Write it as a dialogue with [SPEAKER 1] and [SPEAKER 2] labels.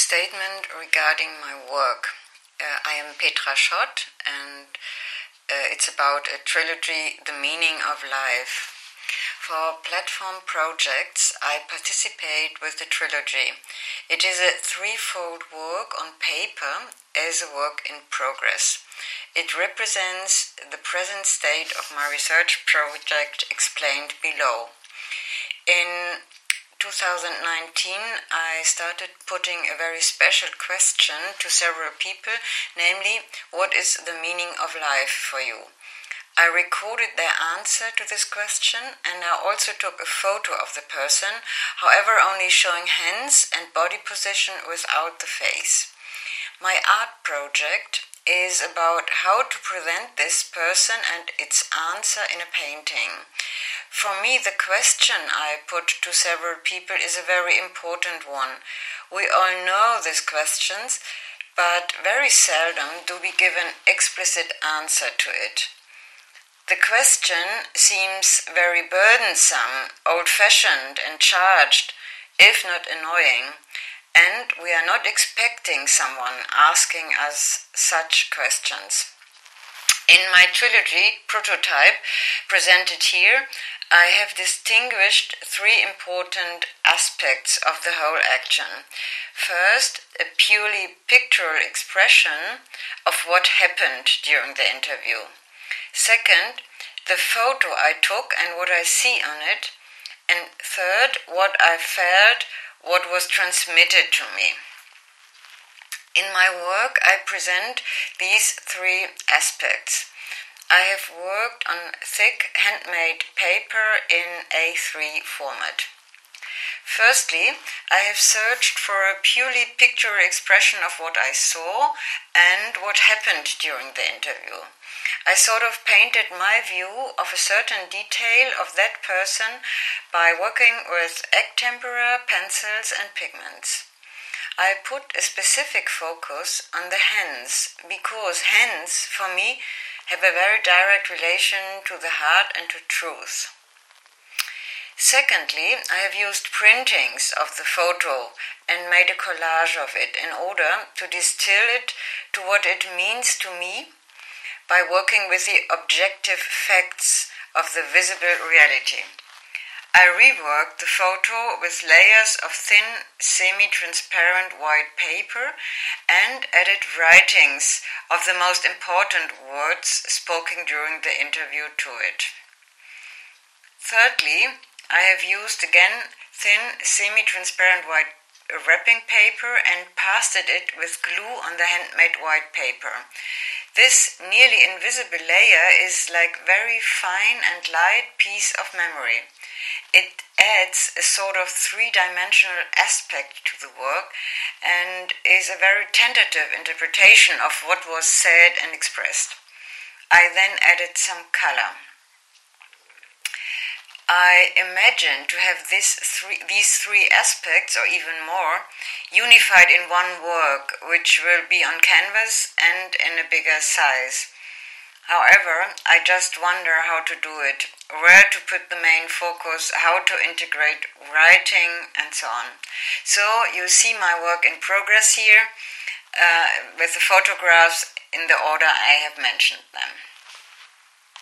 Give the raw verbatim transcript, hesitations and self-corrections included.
[SPEAKER 1] statement regarding my work. Uh, I am Petra Schott, and uh, it's about a trilogy, The Meaning of Life. For platform projects, I participate with the trilogy. It is a threefold work on paper as a work in progress. It represents the present state of my research project explained below. In two thousand nineteen, I started putting a very special question to several people, namely, what is the meaning of life for you? I recorded their answer to this question, and I also took a photo of the person, however only showing hands and body position without the face. My art project is about how to present this person and its answer in a painting. For me, the question I put to several people is a very important one. We all know these questions, but very seldom do we give an explicit answer to it. The question seems very burdensome, old-fashioned and charged, if not annoying, and we are not expecting someone asking us such questions. In my trilogy, Prototype, presented here, I have distinguished three important aspects of the whole action. First, a purely pictorial expression of what happened during the interview. Second, the photo I took and what I see on it. And third, what I felt, what was transmitted to me. In my work, I present these three aspects. I have worked on thick handmade paper in A three format. Firstly, I have searched for a purely pictorial expression of what I saw and what happened during the interview. I sort of painted my view of a certain detail of that person by working with egg tempera, pencils and pigments. I put a specific focus on the hands, because hands, for me, have a very direct relation to the heart and to truth. Secondly, I have used printings of the photo and made a collage of it in order to distill it to what it means to me by working with the objective facts of the visible reality. I reworked the photo with layers of thin, semi-transparent white paper and added writings of the most important words spoken during the interview to it. Thirdly, I have used again thin, semi-transparent white wrapping paper and pasted it with glue on the handmade white paper. This nearly invisible layer is like very fine and light piece of memory. It adds a sort of three-dimensional aspect to the work and is a very tentative interpretation of what was said and expressed. I then added some color. I imagine to have this three, these three aspects, or even more, unified in one work, which will be on canvas and in a bigger size. However, I just wonder how to do it, where to put the main focus, how to integrate writing, and so on. So you see my work in progress here, uh, with the photographs in the order I have mentioned them.